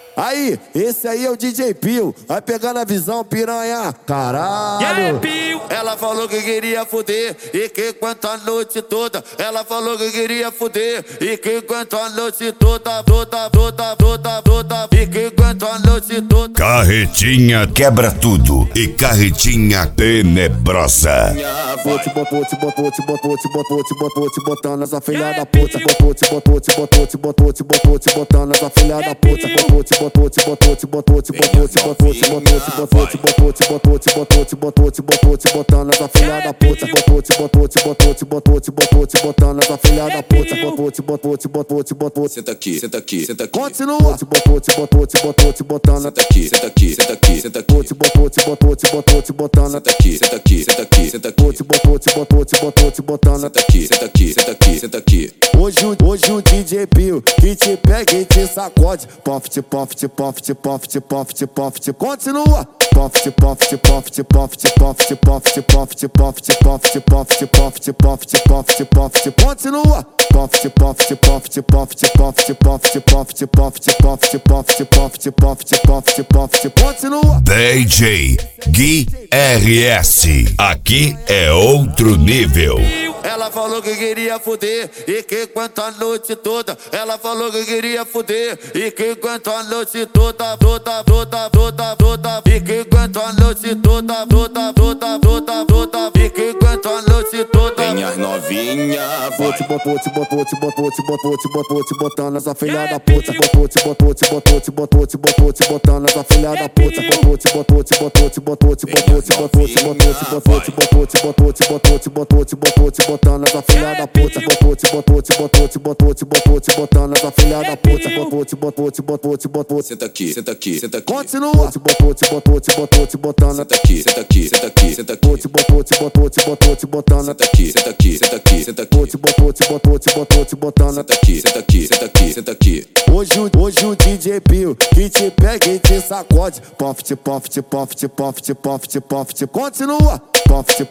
Aí, esse aí é o DJ Pio. Vai pegando a visão, piranha. Caralho. Yeah, Pio. Ela falou que queria fuder e que aguenta a noite toda. Ela falou que queria fuder e que aguenta a noite toda. E que aguenta a noite toda. Carretinha quebra tudo e carretinha tenebrosa. Vou te botar nessa filha da puta. Vou te botar nessa filha da puta. Vou te botar nessa filha da puta. Vou te botar nessa filha da puta. Senta aqui, senta aqui, senta aqui. Continua. Vou te botar nessa Senta aqui, senta aqui, senta aqui, senta aqui. Vou te botar nessa Senta aqui, senta aqui, senta aqui, senta aqui. Vou te botar nessa Senta aqui, senta aqui, senta aqui, senta aqui. Hoje o DJ Pio que te pega e te sacode. Poft. Continua. Poft. Continua. Continua. DJ Gui RS. Aqui é outro nível. Ela falou que queria fuder e que aguenta a noite toda. Ela falou que queria fuder e que aguenta a noite toda. E que aguenta a noite toda. E que aguenta a noite toda. Vem as novinha, Vou te botar nessa filha da puta. Vou te botar nessa filha da puta. Vou te botar nessa filha da puta. Vou te botar nessa filha da puta. senta aqui, senta aqui, senta aqui. Continua. Vou te botar nessa Senta aqui, senta aqui, senta aqui, senta aqui. Vou te botar nessa Senta aqui, senta aqui, senta aqui, senta aqui. Vou te botar nessa Senta aqui, senta aqui, senta aqui, senta aqui. Hoje o DJ Pio que te pega e te sacode. Poft. Continua. Poft.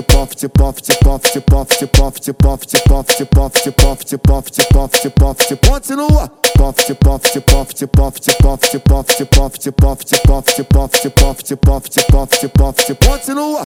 Continua. Poft. Continua.